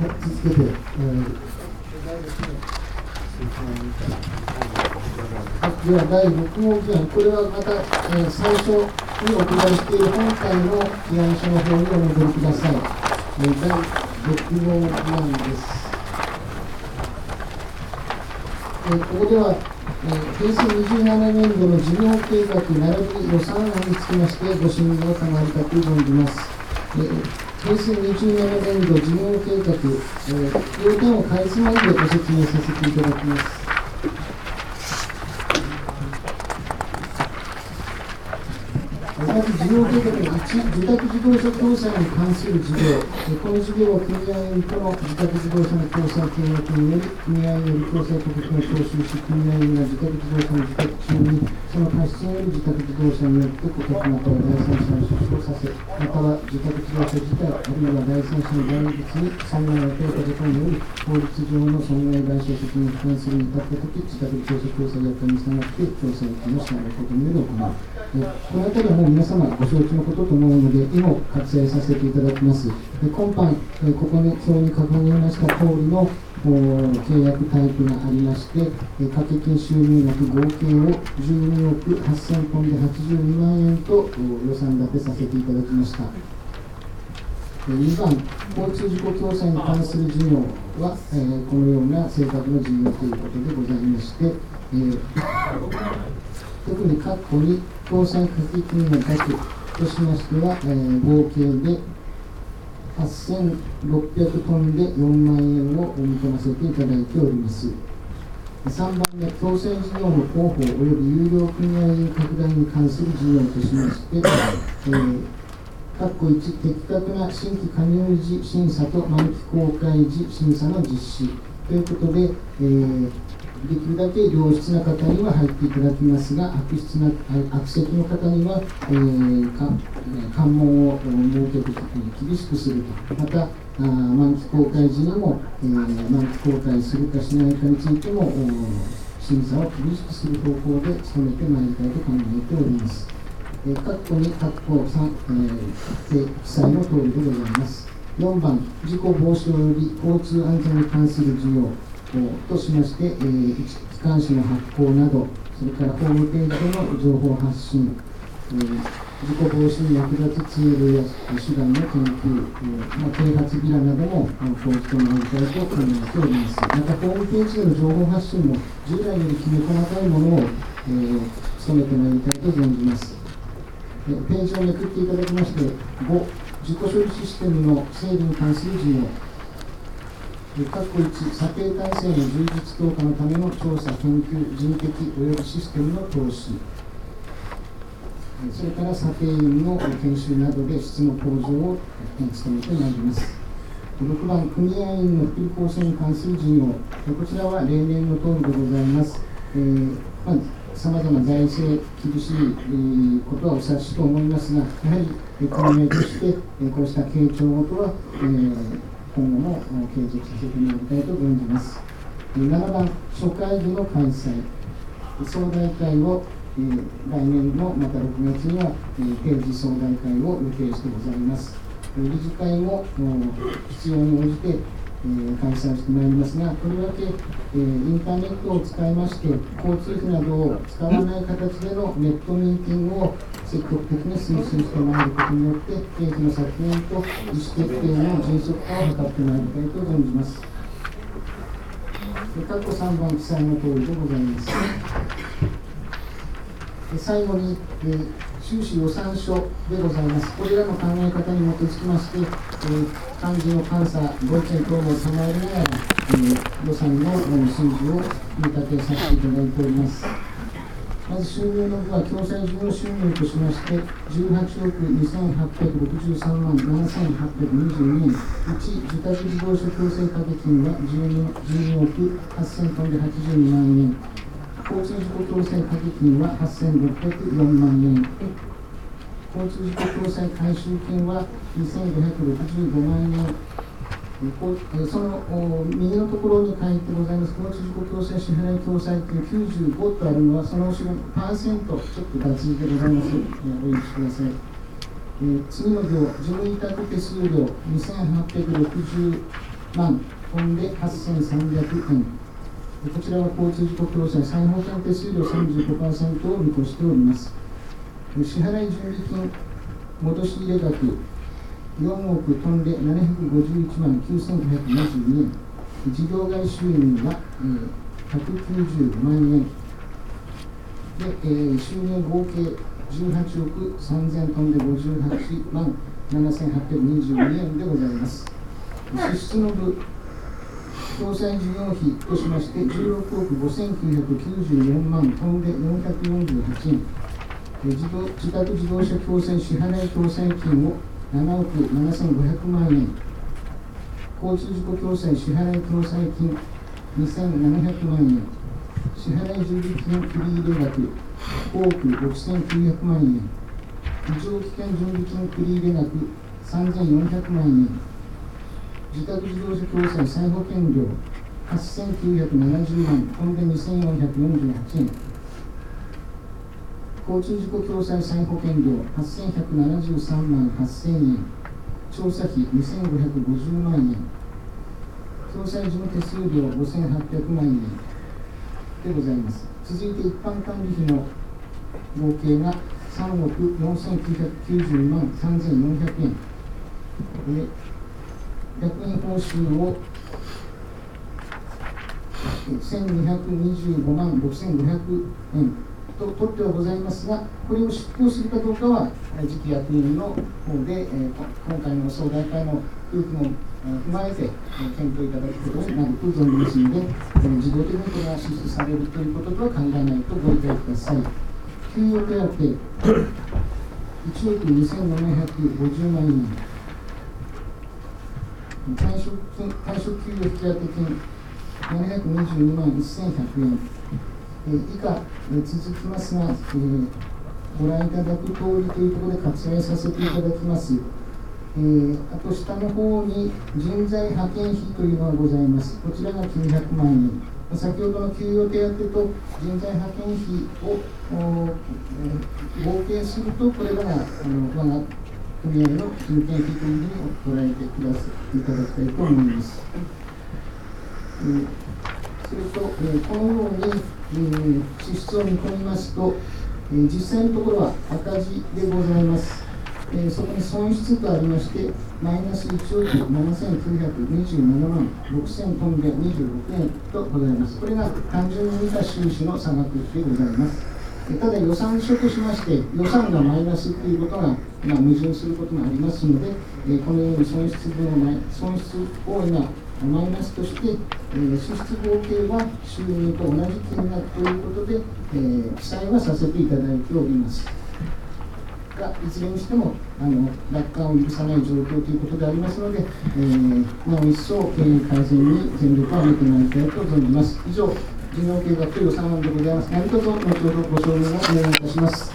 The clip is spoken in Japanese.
続けて、では第6号議案、これはまた、最初にお配りしている本会の議案書の方にお戻りください。第6号議案です。ここでは、平成27年度の事業計画並びに予算案につきましてご審議を賜りたく存じます。平成27年度事業計画、要点をかいつまんでご説明させていただきます。まず事業計画の1、自宅自動車共済に関する事業。この事業は組合員との自宅自動車の共済契約により、組合により共済価格を徴収し、組合員が自宅自動車の自宅中に、その過失により自宅自動車によって顧客または第三者を出生させ、または自宅自動車自体、あるいは第三者の大物に損害を与えたことにより、法律上の損害賠償責任を負担するに至ったとき、自宅自動車共済約款に従って共済金を支払うことにより行う。このあたりはもう皆様ご承知のことと思うので、以後割愛させていただきます。今般、ここに表に掲げました通りの契約タイプがありまして、掛金収入額合計を12億8000ポンで82万円と予算立てさせていただきました。2番、交通事故共済に関する事業は、このような性格の事業ということでございまして、特に括弧に共済掛金の額としましては、合計で8600トンで4万円を見込ませていただいております。3番目、共済事業の広報及び有料組合員拡大に関する事業としまして、括弧1、的確な新規加入時審査と満期公開時審査の実施ということで、できるだけ良質な方には入っていただきますが、悪質の方には、関門を設けて厳しくすると。また、満期公開時にも、満期公開するかしないかについても、審査を厳しくする方向で努めてまいりたいと考えております。括弧2、括弧3、記載の通りでございます。4番、事故防止及び交通安全に関する事業としまして、機関誌の発行など、それからホームページでの情報発信、事故防止に役立つツールや手段の研究、啓発ビラなども講じてまいりたいと考えております。また、ホームページでの情報発信も従来よりきめ細かいものを、努めてまいりたいと存じます。ページをめくっていただきまして、5、事故処理システムの整備に関する事業。括弧1、査定体制の充実強化のための調査、研究、人的及びシステムの投資、それから査定員の研修などで質の向上を努めてまいります。6番、組合員の福利厚生に関する事業、こちらは例年の通りでございます。さまざま財政厳しいことはお察しと思いますが、やはり組合としてこうした傾聴ごとは、今後も継続させてまいりたいと存じます。7番、初会議の開催。総代会を、来年のまた6月には、定時総代会を予定してございます。理事会も必要に応じて、開催してまいりますが、とりわけ、インターネットを使いまして、交通費などを使わない形でのネットミーティングを積極的に推進してまいることによって、経費の削減と意思決定の迅速化を図ってまいりたいと存じます。括弧3番記載の通りでございます。最後に、収支予算書でございます。これらの考え方に基づきまして、幹事の監査、ご意見等を賜りながら、予算の数字を見立てさせていただいております。まず収入の部は、共済事業収入としまして、18億2863万7822円、うち自宅自動車共済掛金は12億8000トンで82万円、交通事故共済掛金は8604万円、交通事故共済回収金は2565万円、その右のところに書いてございます、交通事故共済支払い共済金95とあるのは、その後ろのパーセント、ちょっと脱字でございます。お許しください。次の行、事務委託手数料2860 万飛んで8300円。こちらは交通事故共済再保険手数料 35% を見越しております。支払い準備金戻し入れ額4億飛んで751万9522円。事業外収入は、195万円で、収入合計18億3000飛んで58万7822円でございます。支出の部共済事業費としまして16億5994万飛んで448円。自宅自動車共済支払い共済金を7億7500万円。交通事故共済支払い共済金2700万円。支払い準備金繰入額5億6900万円。異常危険準備金繰入額3400万円。自宅自動車共済再保険料8970万飛んで2448円。交通事故共済再保険料8173万8000円。調査費2550万円。共済事務手数料5800万円でございます。続いて一般管理費の合計が3億4990万3400円。役員報酬を1225万6500円と取ってはございますが、これを執行するかどうかは次期役員の方で、今回の総代会の空気も踏まえて検討いただくことになると存じますので、自動的にこれが支出されるということとは考えないとご理解ください。給与手当1億2750万円。退職給与引当金722万1100円。以下続きますが、ご覧いただく通りというところで割愛させていただきます。あと下の方に人材派遣費というのがございます。こちらが900万円。先ほどの給与手当と人材派遣費を合計すると、これらが我が組合の人件費というふうに捉えていただきたいと思います。それと、このように、支出を見込みますと、実際のところは赤字でございます。そこに損失とありまして、マイナス1億7927万6000飛んで26円とございます。これが単純に見た収支の差額でございます。ただ予算書としまして、予算がマイナスということが、矛盾することがありますので、このように損失を今、マイナスとして、支出合計は収入と同じ金額ということで、記載はさせていただいておりますが、いずれにしても楽観を許さない状況ということでありますので、なお一層経営改善に全力を挙げてまいりたいと存じます。以上、事業計画と予算案でございます。何卒後ほどご承認をお願いいたします。